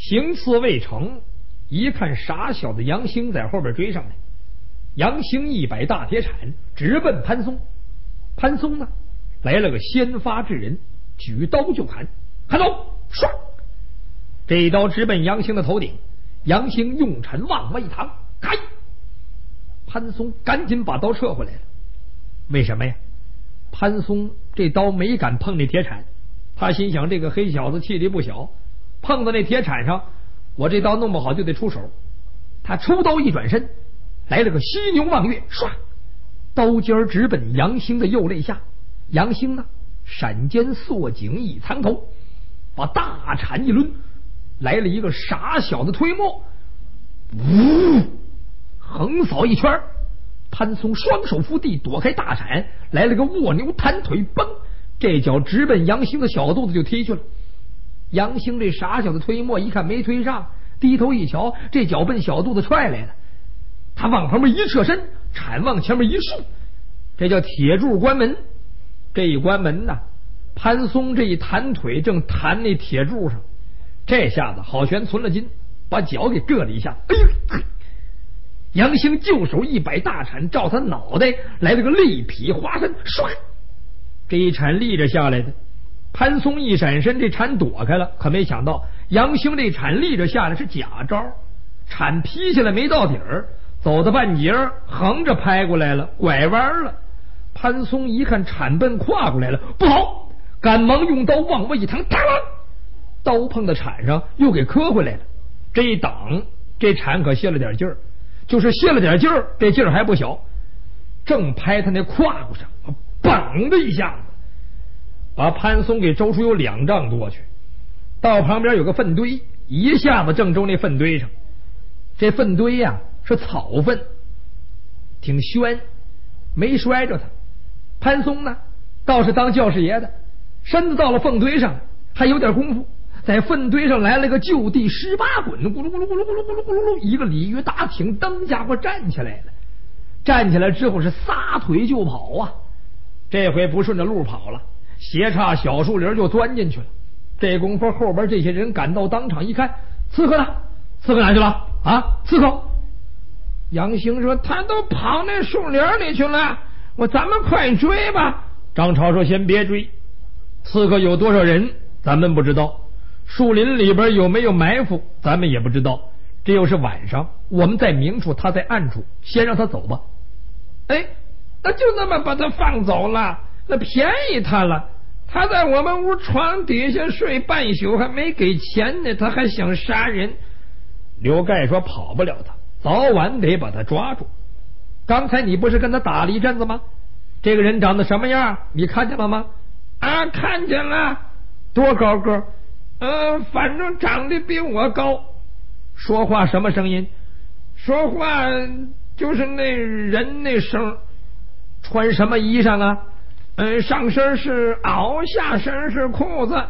行刺未成，一看傻小子杨兴在后边追上来，杨兴一摆大铁铲直奔潘松。潘松呢，来了个先发制人，举刀就砍，砍走，唰，这一刀直奔杨兴的头顶。杨兴用铲往外一躺，开。潘松赶紧把刀撤回来了。为什么呀？潘松这刀没敢碰那铁铲，他心想这个黑小子气力不小，碰到那铁铲上，我这刀弄不好就得出手。他抽刀一转身，来了个犀牛望月，唰，刀尖直奔杨兴的右肋下。杨兴呢，闪肩缩颈一藏头，把大铲一抡，来了一个傻小子推磨，呜，横扫一圈。潘松双手扶地，躲开大铲，来了个卧牛弹腿，崩，这脚直奔杨兴的小肚子就踢去了。杨兴这傻小子推磨一看没推上，低头一瞧，这脚奔小肚子踹来了。他往旁边一侧身，铲往前面一竖，这叫铁柱关门。这一关门呢，潘松这一弹腿正弹那铁柱上，这下子好悬存了筋，把脚给硌了一下。哎呦！杨兴就手一摆大铲，照他脑袋来了个力劈华山，唰，这一铲立着下来的。潘松一闪身，这铲躲开了，可没想到杨兴这铲立着下来是假招，铲劈下来没到底儿，走到半截横着拍过来了，拐弯了。潘松一看铲奔跨过来了，不好，赶忙用刀往外一趟，嘡，刀碰到铲上又给磕回来了。这一挡，这铲可泄了点劲儿，就是泄了点劲儿，这劲儿还不小，正拍他那胯骨上，梆的一下子把潘松给周出有2丈多去。到旁边有个粪堆，一下子正周那粪堆上。这粪堆呀，是草粪，挺宣，没摔着他。潘松呢倒是当教师爷的，身子到了粪堆上还有点功夫，在粪堆上来了个就地18滚，咕噜咕噜咕噜咕噜咕噜咕噜，一个鲤鱼打挺，蹬家伙站起来了。站起来之后是撒腿就跑啊，这回不顺着路跑了，斜插小树林就钻进去了。这功夫后边这些人赶到当场一看，刺客呢？刺客哪去了啊？刺客！杨兴说他都跑那树林里去了，咱们快追吧。张超说先别追，刺客有多少人咱们不知道，树林里边有没有埋伏咱们也不知道，这又是晚上，我们在明处他在暗处，先让他走吧。哎，那就那么把他放走了，那便宜他了。他在我们屋床底下睡半宿还没给钱呢，他还想杀人。刘盖说跑不了他，早晚得把他抓住。刚才你不是跟他打了一阵子吗？这个人长得什么样你看见了吗？啊，看见了。多高个？反正长得比我高。说话什么声音？说话就是那人那声。穿什么衣裳啊？上身是袄，下身是裤子。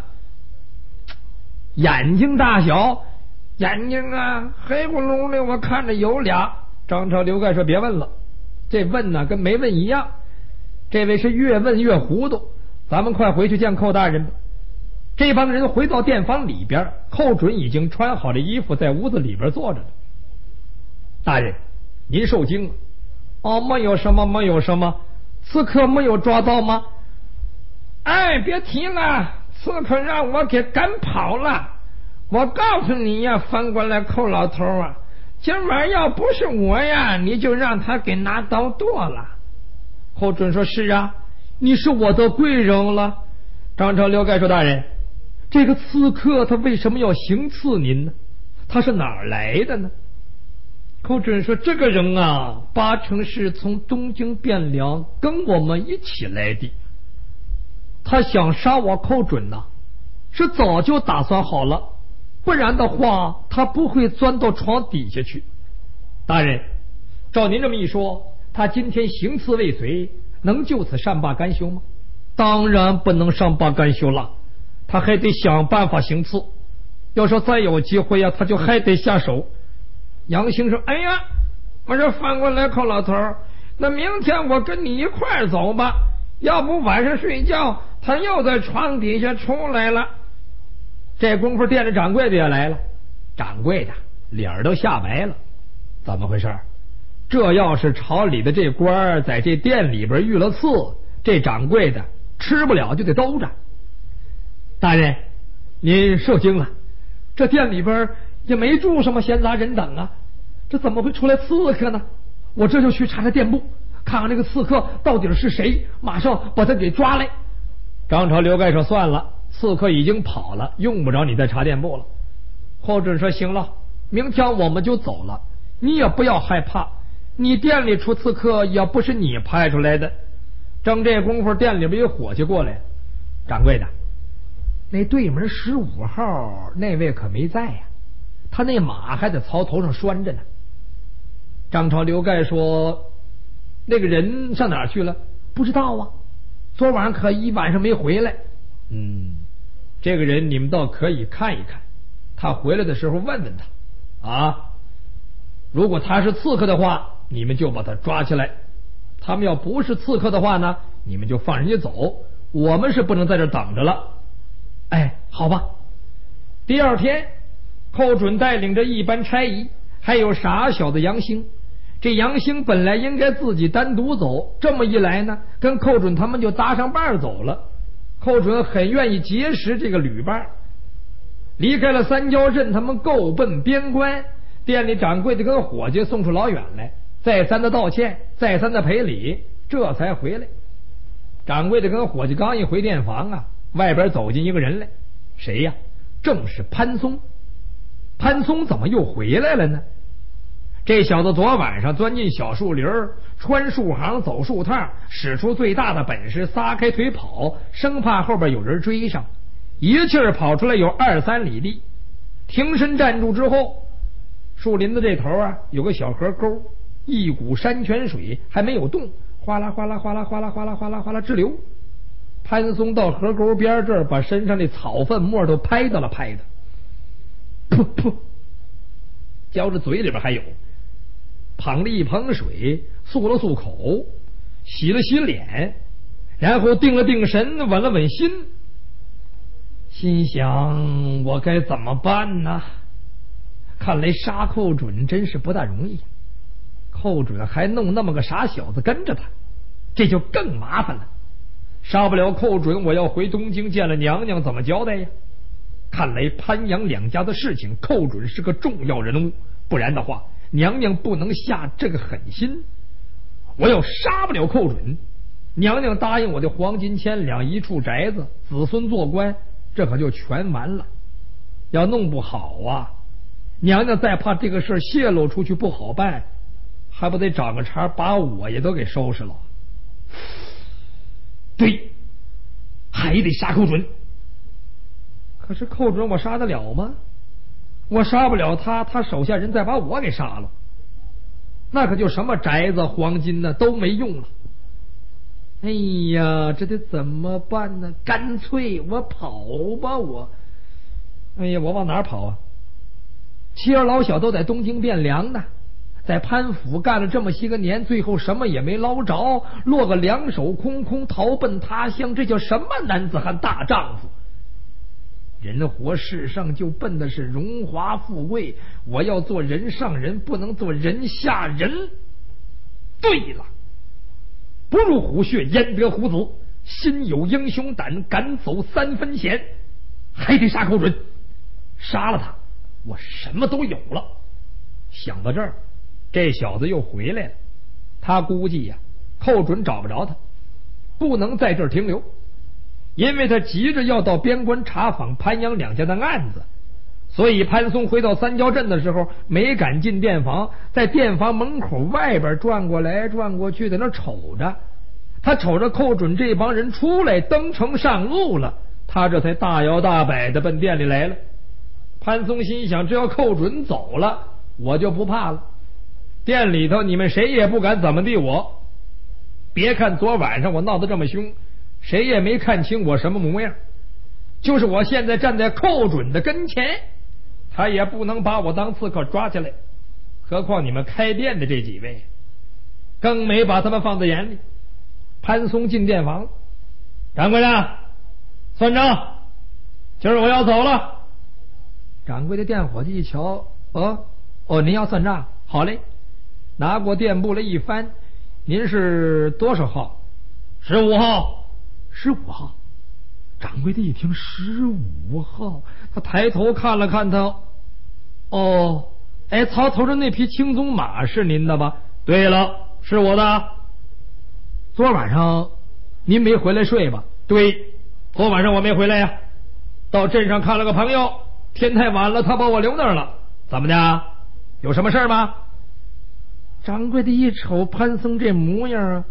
眼睛大小？眼睛啊，黑咕隆的，我看着有俩。张超、刘盖说别问了，这问呢跟没问一样。这位是越问越糊涂，咱们快回去见寇大人吧。这帮人回到店房里边，寇准已经穿好了衣服，在屋子里边坐着了。大人，您受惊了。哦，没有什么，没有什么。刺客没有抓到吗？哎，别提了，刺客让我给赶跑了。我告诉你呀，翻过来寇老头啊，今晚要不是我呀，你就让他给拿刀剁了。寇准说是啊，你是我的贵人了。张超、刘盖说大人，这个刺客他为什么要行刺您呢？他是哪儿来的呢？寇准说这个人啊，八成是从东京汴梁跟我们一起来的。他想杀我寇准呐，是早就打算好了，不然的话他不会钻到床底下去。大人，照您这么一说，他今天行刺未遂，能就此善罢甘休吗？当然不能善罢甘休了，他还得想办法行刺。要说再有机会啊，他就还得下手。杨兴说哎呀，我说翻过来寇老头，那明天我跟你一块儿走吧，要不晚上睡觉他又在床底下出来了。这功夫店里掌柜的也来了， 掌柜的脸都吓白了，怎么回事？这要是朝里的这官在这店里边遇了刺，这掌柜的吃不了就得兜着。大人，您受惊了，这店里边也没住什么闲杂人等啊，这怎么会出来刺客呢？我这就去查查店铺，看看这个刺客到底是谁，马上把他给抓来。张朝刘盖说算了，刺客已经跑了，用不着你再查店铺了。寇准说行了，明天我们就走了，你也不要害怕，你店里出刺客也不是你派出来的。正这功夫，店里边有伙计过来，掌柜的，那对门15号那位可没在呀，他那马还在槽头上拴着呢。张朝刘盖说那个人上哪儿去了？不知道啊，昨晚可一晚上没回来。这个人你们倒可以看一看，他回来的时候问问他啊，如果他是刺客的话，你们就把他抓起来；他们要不是刺客的话呢，你们就放人家走，我们是不能在这等着了。哎，好吧。第二天，寇准带领着一班差役，还有傻小子杨兴。这杨兴本来应该自己单独走，这么一来呢，跟寇准他们就搭上伴走了。寇准很愿意结识这个旅伴。离开了三焦镇，他们够奔边关。店里掌柜的跟伙计送出老远来，再三的道歉，再三的赔礼，这才回来。掌柜的跟伙计刚一回店房啊，外边走进一个人来，谁呀？正是潘松。潘松怎么又回来了呢？这小子昨晚上钻进小树林，穿树行走树趟，使出最大的本事，撒开腿跑，生怕后边有人追上，一气儿跑出来有2-3里地。停身站住之后，树林子这头啊有个小河沟，一股山泉水还没有动，哗啦哗啦哗啦哗啦哗啦哗啦哗啦直流。潘松到河沟边这儿，把身上的草粪沫都拍到了拍的，噗噗，嚼着嘴里边还有，捧了一盆水，漱了漱口，洗了洗脸，然后定了定神，稳了稳心，心想我该怎么办呢？看来杀寇准真是不大容易，寇准还弄那么个傻小子跟着他，这就更麻烦了。杀不了寇准，我要回东京见了娘娘怎么交代呀？看来潘阳两家的事情，寇准是个重要人物，不然的话娘娘不能下这个狠心。我要杀不了寇准，娘娘答应我的黄金千两，一处宅子，子孙做官，这可就全完了。要弄不好啊，娘娘再怕这个事泄露出去不好办，还不得找个茬把我也都给收拾了。对，还得杀寇准。可是寇准我杀得了吗？我杀不了他，他手下人再把我给杀了，那可就什么宅子黄金呢都没用了。哎呀，这得怎么办呢？干脆我跑吧，我哎呀，我往哪儿跑啊？妻儿老小都在东京汴梁呢，在潘府干了这么些个年，最后什么也没捞着，落个两手空空，逃奔他乡，这叫什么男子汉大丈夫？人活世上就奔的是荣华富贵，我要做人上人，不能做人下人。对了，不入虎穴焉得虎子，心有英雄胆，敢走3分险。还得杀寇准，杀了他我什么都有了。想到这儿，这小子又回来了。他估计呀，寇准找不着他，不能在这儿停留，因为他急着要到边关查访潘阳两家的案子。所以潘松回到三焦镇的时候，没敢进店房，在店房门口外边转过来转过去，在那瞅着。他瞅着寇准这帮人出来登城上路了，他这才大摇大摆的奔店里来了。潘松心想，只要寇准走了，我就不怕了，店里头你们谁也不敢怎么地我。别看昨晚上我闹得这么凶，谁也没看清我什么模样，就是我现在站在寇准的跟前，他也不能把我当刺客抓起来。何况你们开店的这几位，更没把他们放在眼里。潘松进店房，掌柜的算账，今儿我要走了。 掌柜的店伙计一瞧，您要算账，好嘞，拿过店簿来一翻，您是多少号？15号。15号。掌柜的一听15号，他抬头看了看他，曹头上那匹青鬃马是您的吧？对了，是我的。昨晚上您没回来睡吧？对，昨晚上我没回来呀，到镇上看了个朋友，天太晚了，他把我留那儿了。怎么的？有什么事吗？掌柜的一瞅潘松这模样，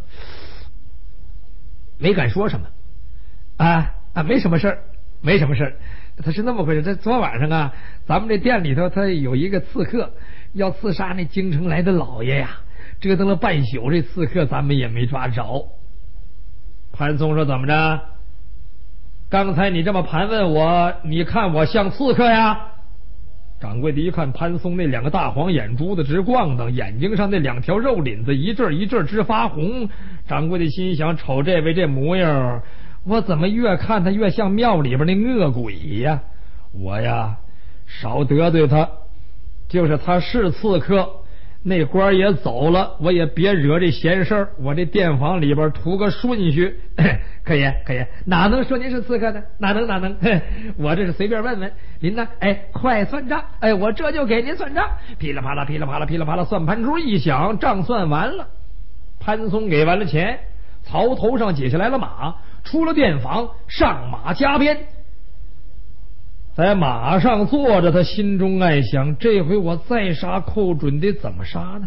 没敢说什么。没什么事儿，没什么事儿。他是那么回事，这昨晚上啊，咱们这店里头他有一个刺客要刺杀那京城来的老爷呀，折腾了半宿，这刺客咱们也没抓着。潘松说：“怎么着？刚才你这么盘问我，你看我像刺客呀？”掌柜的一看潘松那两个大黄眼珠子直逛荡，眼睛上那两条肉领子一阵一阵直发红。掌柜的心想：瞅这位这模样，我怎么越看他越像庙里边那恶鬼呀？我呀，少得罪他，就是他是刺客，那官也走了，我也别惹这闲事儿。我这店房里边图个顺序。可以，哪能说您是刺客呢？哪能？我这是随便问问您呢。快算账！我这就给您算账。噼里啪啦，噼里啪啦，噼里啪啦，算盘珠一响，账算完了。潘松给完了钱，曹头上解下来了马，出了店房，上马加鞭。在马上坐着，他心中暗想：这回我再杀寇准得怎么杀呢？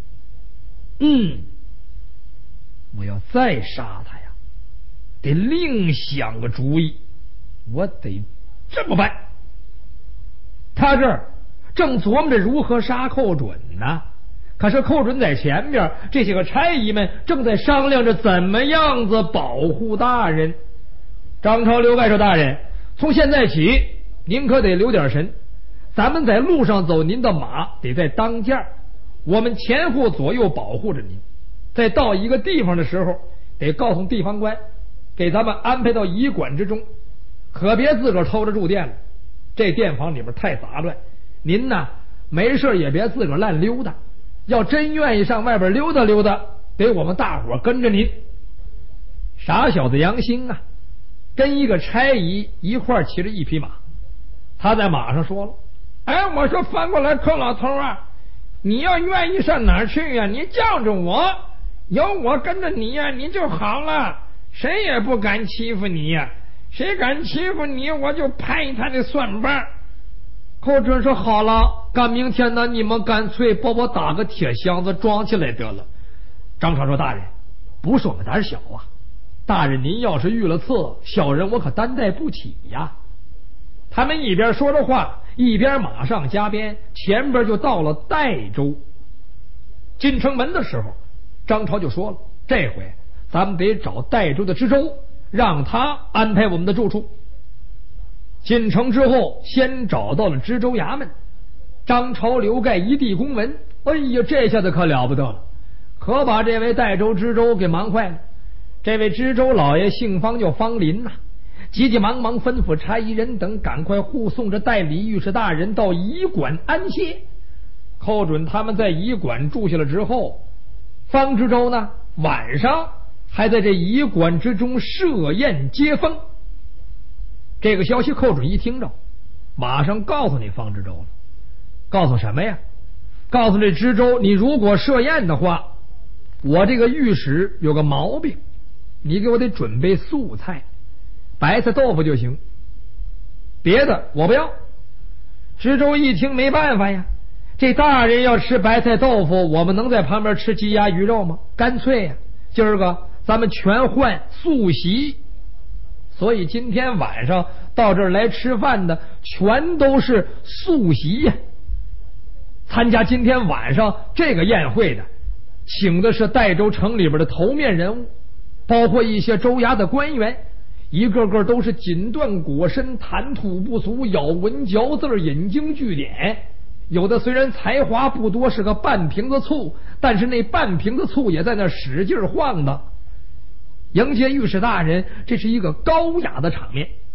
我要再杀他呀，得另想个主意。我得这么办。他这儿正琢磨着如何杀寇准呢，可是寇准在前边，这些个差役们正在商量着怎么样子保护大人。张超刘盖说：“大人，从现在起您可得留点神，咱们在路上走，您的马得在当间，我们前后左右保护着您。在到一个地方的时候，得告诉地方官，给咱们安排到驿馆之中，可别自个儿偷着住店了。这店房里边太杂乱，您呢没事也别自个儿乱溜达，要真愿意上外边溜达溜达，得我们大伙跟着您。”傻小子杨兴啊，跟一个差役一块骑着一匹马。他在马上说了：“我说翻过来，寇老头啊，你要愿意上哪儿去呀？你叫着我，有我跟着你呀，你就好了，谁也不敢欺负你呀。谁敢欺负你，我就拍他的算盘。”寇准说：“好了，赶明天呢，你们干脆把我打个铁箱子装起来得了。”张超说：“大人，不是我们胆小啊，大人您要是遇了刺，小人我可担待不起呀。”他们一边说着话，一边马上加鞭，前边就到了代州。进城门的时候，张超就说了：“这回咱们得找代州的知州，让他安排我们的住处。”进城之后，先找到了知州衙门。张超刘盖一递公文，这下子可了不得了，可把这位代州知州给忙坏了。这位知州老爷姓方，叫方林呐，急急忙忙吩咐差役人等赶快护送着代理御史大人到驿馆安歇。寇准他们在驿馆住下了之后，方知州呢晚上还在这驿馆之中设宴接风。这个消息寇准一听着，马上告诉你方知州了。告诉什么呀？告诉这知州，你如果设宴的话，我这个御史有个毛病，你给我得准备素菜，白菜豆腐就行，别的我不要。知州一听没办法呀，这大人要吃白菜豆腐，我们能在旁边吃鸡鸭鱼肉吗？干脆呀，今儿个咱们全换素席。所以今天晚上到这儿来吃饭的全都是素席呀。参加今天晚上这个宴会的，请的是代州城里边的头面人物，包括一些州衙的官员，一个个都是锦缎裹身，谈吐不俗，咬文嚼字，引经据典。有的虽然才华不多，是个半瓶子醋，但是那半瓶子醋也在那使劲晃荡。迎接御史大人，这是一个高雅的场面。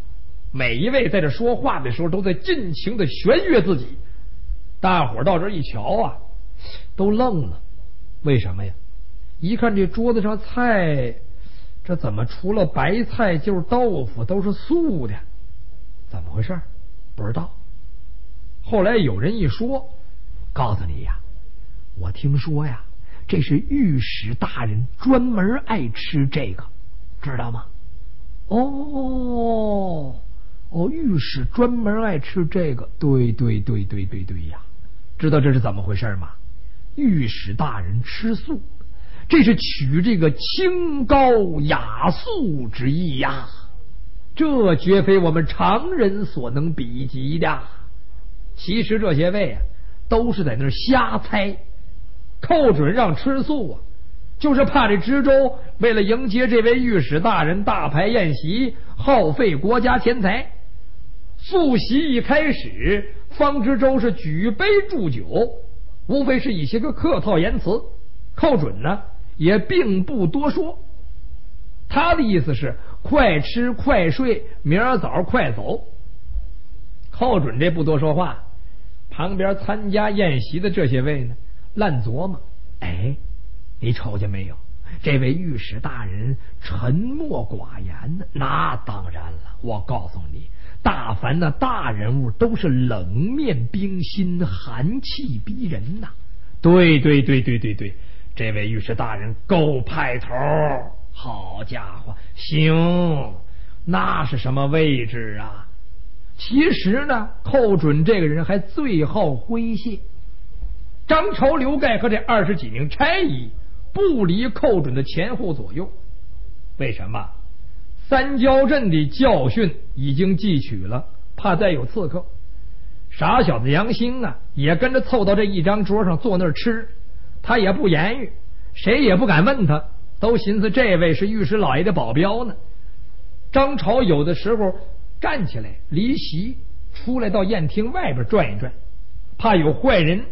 每一位在这说话的时候都在尽情的弦乐自己。大伙儿到这一瞧啊，都愣了。为什么呀？一看这桌子上菜，这怎么除了白菜就是豆腐，都是素的？怎么回事？不知道。后来有人一说，告诉你呀，我听说呀，这是御史大人专门爱吃这个，知道吗？哦，御史专门爱吃这个，对呀，知道这是怎么回事吗？御史大人吃素，这是取这个清高雅素之意呀，这绝非我们常人所能比及的。其实这些位啊，都是在那儿瞎猜。寇准让吃素啊，就是怕这知州为了迎接这位御史大人大排宴席，耗费国家钱财。素席一开始，方知州是举杯祝酒，无非是一些个客套言辞。寇准呢也并不多说，他的意思是快吃快睡，明儿早快走。寇准这不多说话，旁边参加宴席的这些位呢，烂琢磨。哎，你瞅见没有？这位御史大人沉默寡言呢。那当然了，我告诉你，大凡那大人物都是冷面冰心，寒气逼人呐。对，这位御史大人够派头，好家伙，行，那是什么位置啊？其实呢，寇准这个人还最好诙谐。张朝、刘盖和这20几名差役不离寇准的前后左右。为什么？三焦镇的教训已经记取了，怕再有刺客。傻小子杨兴啊，也跟着凑到这一张桌上坐那儿吃，他也不言语，谁也不敢问他，都寻思这位是御史老爷的保镖呢。张朝有的时候站起来离席，出来到宴厅外边转一转，怕有坏人。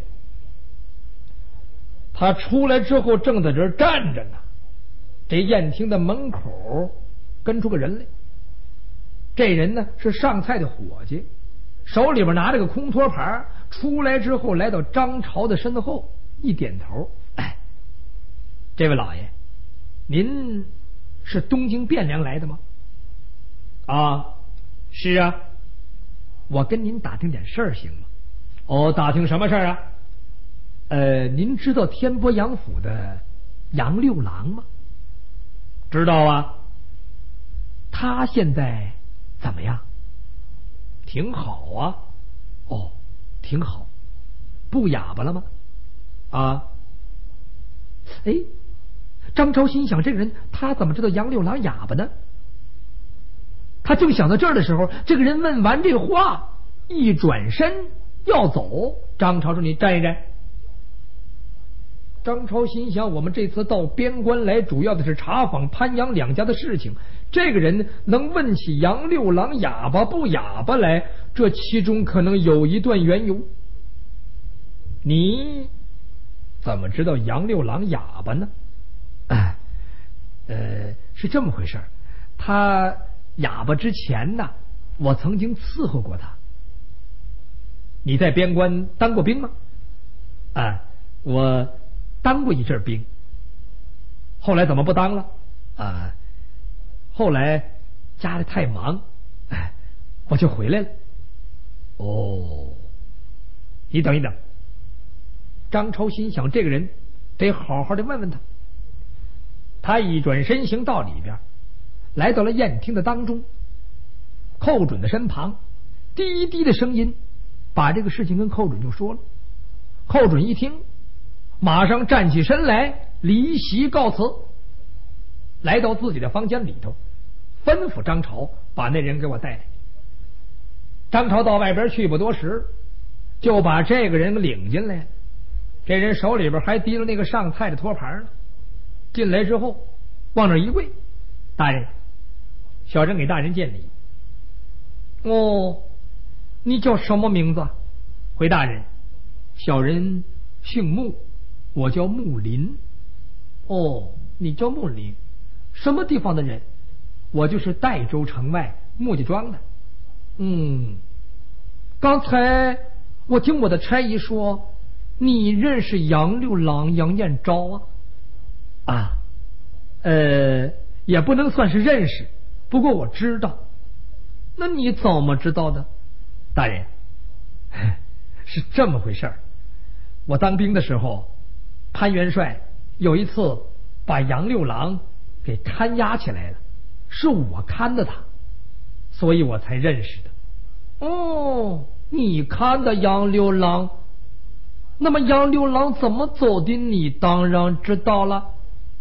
他出来之后正在这儿站着呢，这宴厅的门口跟出个人来。这人呢是上菜的伙计，手里边拿着个空托盘，出来之后来到张朝的身后，一点头。哎，这位老爷，您是东京汴梁来的吗？啊，是啊。我跟您打听点事儿行吗？哦，打听什么事儿啊？您知道天波杨府的杨六郎吗？知道啊。他现在怎么样？挺好啊。哦，挺好。不哑巴了吗？啊。哎，张超心想，这个人他怎么知道杨六郎哑巴呢？他正想到这儿的时候，这个人问完这话，一转身要走。张超说：“你站一站。”张超心想，我们这次到边关来，主要的是查访潘杨两家的事情。这个人能问起杨六郎哑巴不哑巴来，这其中可能有一段缘由。你怎么知道杨六郎哑巴呢？是这么回事，他哑巴之前呢，我曾经伺候过他。你在边关当过兵吗？我当过一阵兵，后来怎么不当了？后来家里太忙，我就回来了。哦，你等一等。张超心想，这个人得好好的问问他。他一转身行到里边，来到了宴厅的当中，寇准的身旁，低低的声音把这个事情跟寇准就说了。寇准一听，马上站起身来，离席告辞，来到自己的房间里头，吩咐张朝把那人给我带来。张朝到外边去不多时，就把这个人领进来。这人手里边还提了那个上菜的托盘呢。进来之后往那一跪：“大人，小人给大人见礼。”“哦，你叫什么名字？”“回大人，小人姓穆，我叫穆林。”“哦，你叫穆林，什么地方的人？”“我就是代州城外穆家庄的。” 刚才我听我的差役说，你认识杨六郎杨彦昭啊？也不能算是认识，不过我知道。那你怎么知道的？大人，是这么回事儿。我当兵的时候，潘元帅有一次把杨六郎给看押起来了，是我看的他，所以我才认识的。哦，你看的杨六郎，那么杨六郎怎么走的？你当然知道了。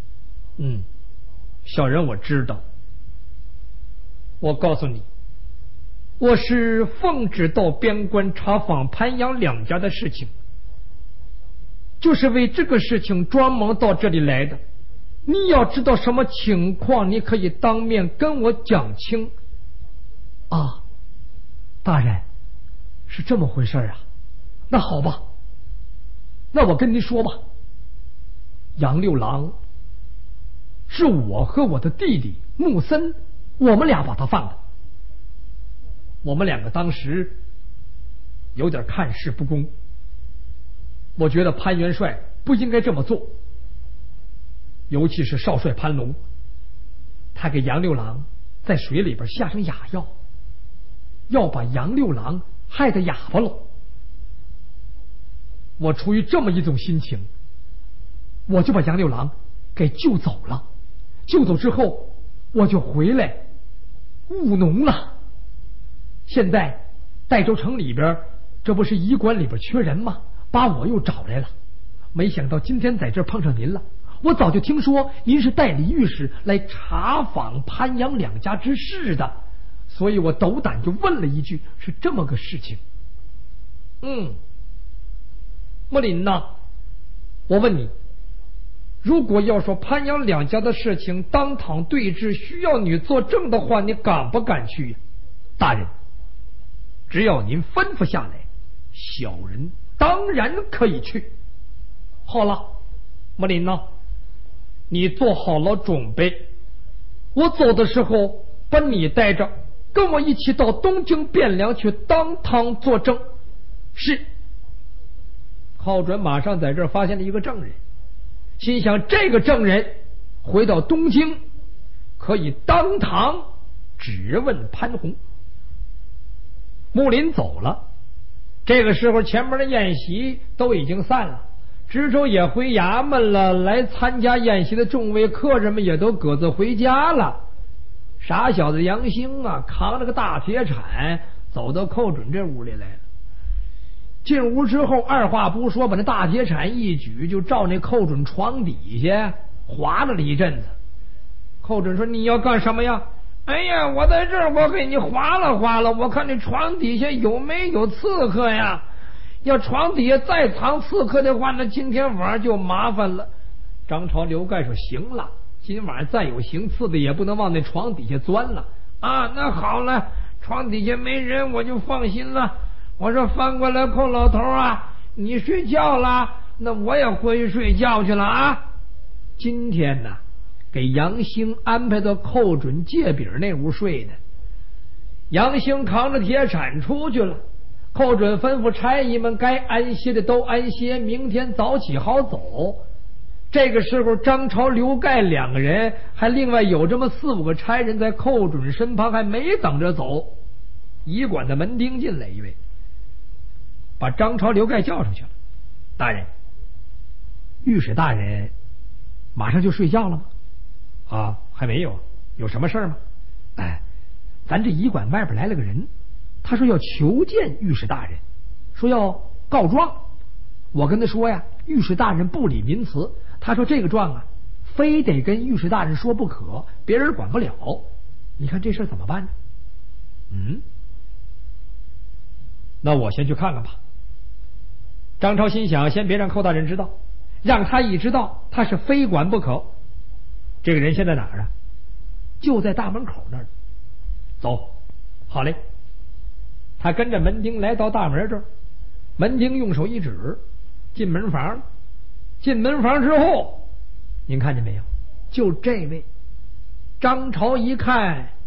小人我知道。我告诉你，我是奉旨到边关查访潘杨两家的事情，就是为这个事情专门到这里来的。你要知道什么情况，你可以当面跟我讲清。大人，是这么回事啊？那好吧，那我跟您说吧。杨六郎是我和我的弟弟木森，我们俩把他放的。我们两个当时有点看事不公，我觉得潘元帅不应该这么做，尤其是少帅潘龙，他给杨六郎在水里边下上哑药，要把杨六郎害得哑巴了。我出于这么一种心情，我就把杨六郎给救走了。救走之后，我就回来务农了。现在代州城里边，这不是医馆里边缺人吗？把我又找来了。没想到今天在这碰上您了。我早就听说您是代理御史来查访潘杨两家之事的，所以我斗胆就问了一句，是这么个事情。莫林呐，我问你，如果要说潘杨两家的事情当堂对质，需要你作证的话，你敢不敢去呀？大人，只要您吩咐下来，小人当然可以去。好了，莫林呐，你做好了准备，我走的时候把你带着，跟我一起到东京汴梁去当堂作证。是。寇准马上在这儿发现了一个证人，心想这个证人回到东京可以当堂质问潘洪。木林走了，这个时候前面的宴席都已经散了，知州也回衙门了，来参加宴席的众位客人们也都各自回家了。傻小子杨兴扛着个大铁铲走到寇准这屋里来了。进屋之后，二话不说，把那大铁铲一举，就照那寇准床底下划了一阵子。寇准说：“你要干什么呀？”“哎呀，我在这儿，我给你划了划了，我看你床底下有没有刺客呀？要床底下再藏刺客的话，那今天晚上就麻烦了。”张超、刘盖说：“行了，今晚上再有行刺的，也不能往那床底下钻了啊。那好了，床底下没人，我就放心了。我说翻过来，寇老头啊，你睡觉了，那我也回去睡觉去了啊。”今天呢，给杨兴安排到寇准借饼那屋睡的。杨兴扛着铁铲出去了，寇准吩咐差役们该安歇的都安歇，明天早起好走。这个时候，张超、刘盖两个人，还另外有这么4、5个差人在寇准身旁，还没等着走，医馆的门丁进来一位，把张超、刘盖叫出去了。“大人，御史大人马上就睡觉了吗？”“还没有。有什么事吗？”“咱这医馆外边来了个人，他说要求见御史大人，说要告状。我跟他说呀，御史大人不理民词，他说这个状非得跟御史大人说不可，别人管不了。你看这事怎么办呢？”“那我先去看看吧。”张超心想，先别让寇大人知道，让他一知道，他是非管不可。这个人现在哪儿啊？就在大门口那儿。走，好嘞。他跟着门丁来到大门这儿，门丁用手一指，进门房。进门房之后，您看见没有？就这位。张朝一看，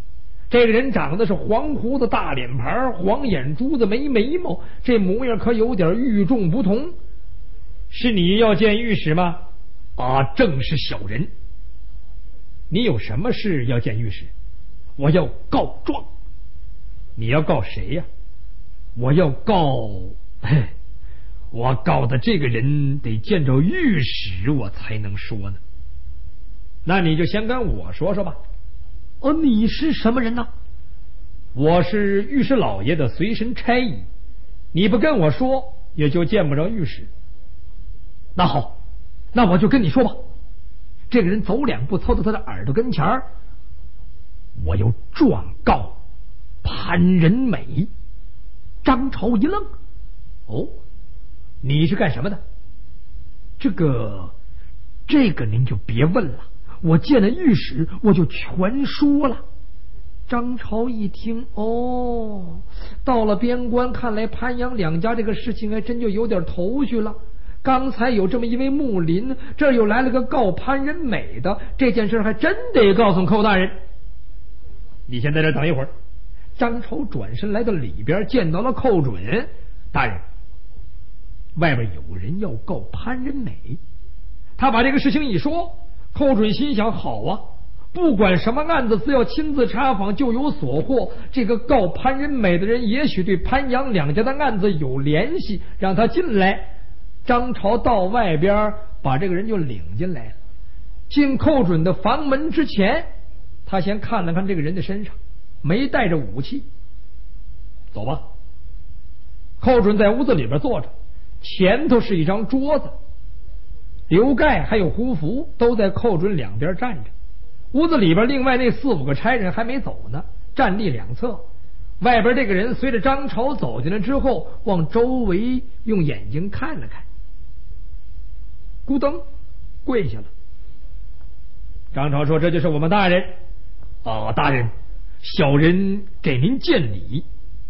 这个人长得是黄胡子大脸盘，黄眼珠子，没眉毛，这模样可有点与众不同。是你要见御史吗？啊，正是小人。你有什么事要见御史？我要告状。你要告谁呀？我要告，我告的这个人得见着御史我才能说呢。那你就先跟我说说吧。 哦，你是什么人呢？ 我是御史老爷的随身差役，你不跟我说，也就见不着御史。 那好，那我就跟你说吧。这个人走两步凑到他的耳朵跟前儿，我要状告潘仁美。张朝一愣， 哦，你是干什么的？ 这个您就别问了，我见了御史我就全说了。张朝一听，哦，到了边关，看来潘杨两家这个事情还真就有点头绪了。刚才有这么一位木林，这儿又来了个告潘仁美的，这件事还真得告诉寇大人。 你先在这等一会儿。 张朝转身来到里边，见到了寇准大人， 外边有人要告潘仁美。 他把这个事情一说，寇准心想，好啊，不管什么案子，只要亲自查访就有所获。这个告潘仁美的人也许对潘杨两家的案子有联系，让他进来。张朝到外边把这个人就领进来了。进寇准的房门之前，他先看了看这个人的身上，没带着武器。走吧。寇准在屋子里边坐着，前头是一张桌子，刘盖还有胡福都在寇准两边站着。屋子里边另外那4、5个差人还没走呢，站立两侧。外边这个人随着张朝走进来之后，往周围用眼睛看了看，咕噔跪下了。张朝说：“这就是我们大人。” 啊，大人，小人给您见礼。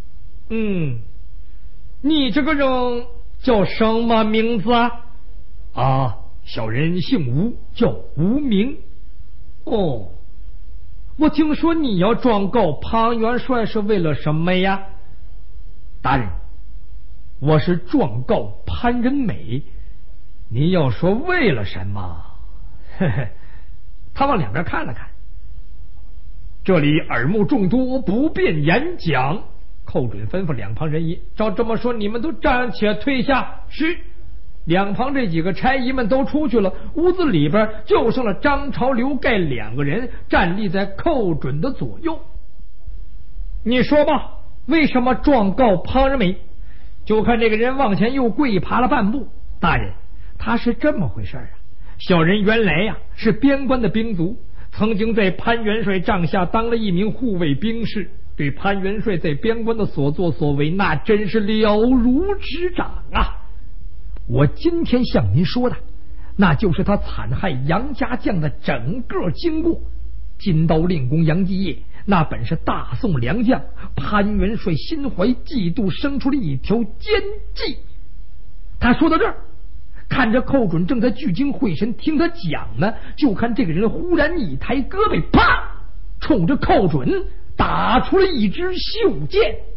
你这个人叫什么名字啊？ 啊，小人姓吴，叫吴明。 哦，我听说你要状告庞元帅是为了什么呀？ 大人，我是状告潘仁美。 您要说为了什么？他往两边看了看，这里耳目众多，不便演讲。寇准吩咐两旁人役，照这么说，你们都暂且退下。是。两旁这几个差役们都出去了，屋子里边就剩了张朝、刘盖2个人站立在寇准的左右。你说吧，为什么状告庞仁美？就看这个人往前又跪爬了半步。大人，他是这么回事啊。小人原来呀是边关的兵卒，曾经在潘元帅帐下当了一名护卫兵士，对潘元帅在边关的所作所为，那真是了如指掌啊。我今天向您说的，那就是他惨害杨家将的整个经过。金刀令公杨继业那本是大宋良将，潘元帅心怀嫉妒，生出了一条奸计。他说到这儿，看着寇准正在聚精会神听他讲呢，就看这个人忽然一抬胳膊，啪，冲着寇准打出了一支袖箭。